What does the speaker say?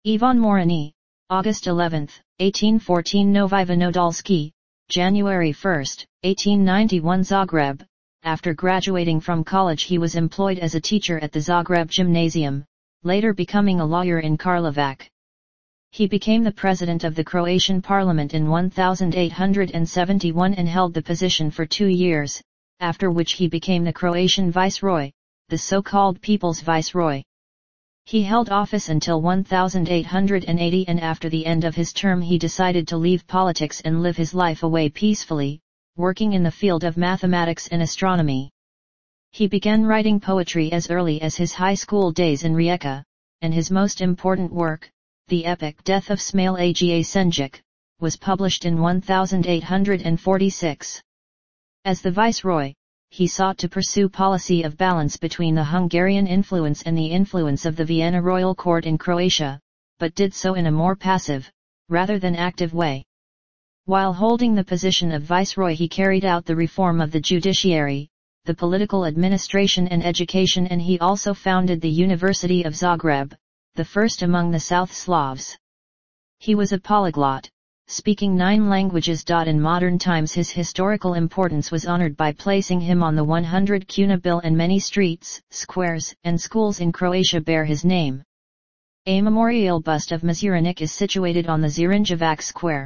Ivan Morani, August 11, 1814 Novi Vinodolski, January 1, 1891 Zagreb. After graduating from college he was employed as a teacher at the Zagreb Gymnasium, later becoming a lawyer in Karlovac. He became the president of the Croatian parliament in 1871 and held the position for 2 years, after which he became the Croatian viceroy, the so-called People's Viceroy. He held office until 1880 and after the end of his term he decided to leave politics and live his life away peacefully, working in the field of mathematics and astronomy. He began writing poetry as early as his high school days in Rijeka, and his most important work, the epic Death of Smail Aga Senjuk, was published in 1846. As the viceroy, he sought to pursue policy of balance between the Hungarian influence and the influence of the Vienna royal court in Croatia, but did so in a more passive, rather than active way. While holding the position of viceroy he carried out the reform of the judiciary, the political administration and education, and he also founded the University of Zagreb, the first among the South Slavs. He was a polyglot, speaking 9 languages. In modern times his historical importance was honored by placing him on the 100 kuna bill, and many streets, squares, and schools in Croatia bear his name. A memorial bust of Mažuranik is situated on the Zrinjevac Square.